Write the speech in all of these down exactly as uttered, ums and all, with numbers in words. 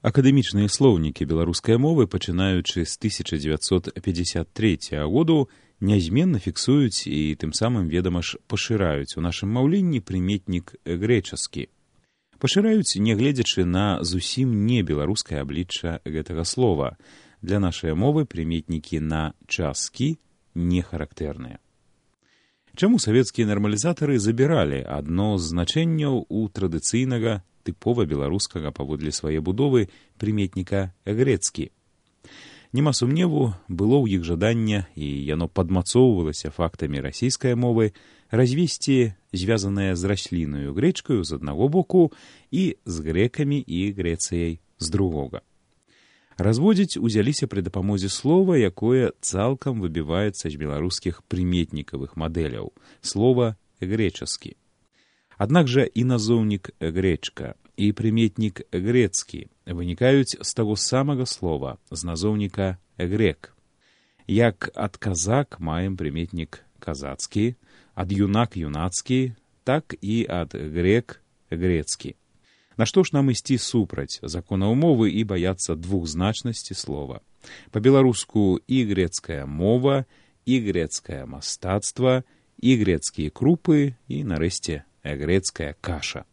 Акадэмічныя слоўнікі беларускай мовы, пачынаючы з тысяча дзевяцьсот пятьдесят третьего году, нязменна фіксуюць і тым самым, ведама ж, пашыраюць у нашым маўленні прыметнік грэчаскі. Пашыраюць, нягледзячы на зусім не беларускае аблічча гэтага слова. Для нашай мовы прыметнікі на часткі не характэрныя. Чаму савецкія нармалізатары забіралі адно з значэнняў у традыцыйнага, тыпова беларускага паводле свае будовы прыметніка грэцкі? Нема сумневу, было ў іх жаданне, і яно падмацоўвалася фактамі расійскай мовы, развесці звязанае з раслінаю грэчкаю з аднаго боку і з грэкамі і Грэцыяй з другога. Разводзіць узяліся пры дапамозе слова, якое цалкам выбіваецца з беларускіх прыметнікавых мадэляў, слова грэчаскі. Аднак жа і назоўнік грэчка, і прыметнік грэцкі вынікаюць з таго самага слова, з назоўніка грэк. Як ад казак маем прыметнік казацкі, ад юнак юнацкі, так і ад грэк грэцкі. Нашто ж нам ісці супраць законаў мовы і баяцца двухзначнасці слова? Па-беларуску і грэцкая мова, і грэцкае мастацтва, і грэцкія крупы, і, нарэшце, грэцкая каша.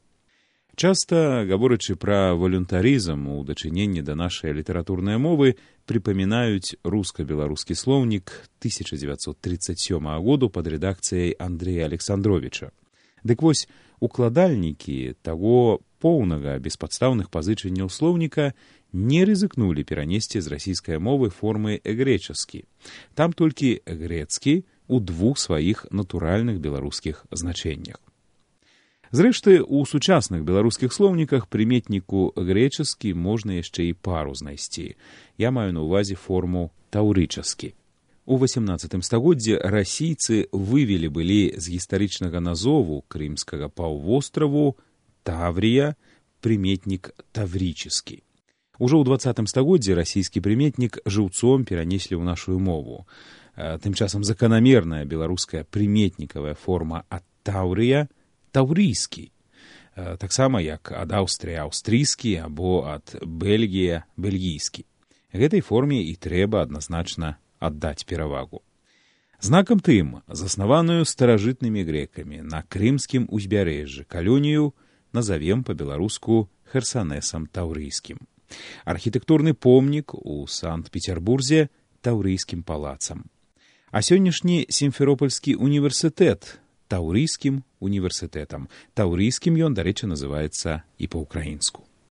Часта, гаворачы пра валюнтарызм у дачыненні да нашай літаратурнай мовы, прыпамінаюць руска-беларускі слоўнік тысяча дзевяцьсот тридцать седьмого году пад рэдакцыяй Андрэя Александровича. Дык вось, укладальнікі таго поўнага беспадстаўных пазычанняў слоўніка не рызыкнулі перанесці з расійскай мовы формы грэчаскі. Там толькі грэцкі ў двух сваіх натуральных беларускіх значэннях. Зрэшты, у сучасных беларускіх слоўніках прыметніку грэчаскі можна яшчэ і пару знайсці. Я маю на ўвазе форму таўрычаскі. У восемнадцатым стагоддзі расійцы вывелі былі з гістарычнага назову крымскага паўвостраву Таврія прыметнік таврічаскі. Ужо ў двадцатым стагоддзі расійскі прыметнік жыўцом перанеслі ў нашу мову. Тым часам заканамерная беларуская прыметнікавая форма ад Таўрія таўрійскі, таксама як ад Аўстрыя аўстрійскі або ад Бельгія бельгійскі. Гэтай форме і трэба адназначна аддаць перавагу. Знакам тым, заснаваную старажытнымі грэкамі на крымскім узбярэжжы калонію назавем па-беларуску Херсанесам таўрійскім. Архітэктурны помнік у Санкт-Петербурзе таўрійскім палацам. А сённяшні Сімферопольскі універсітэт таўрійскім універсітэтам. Таўрійскім ён, дарэчы, называецца і па-ўкраінску.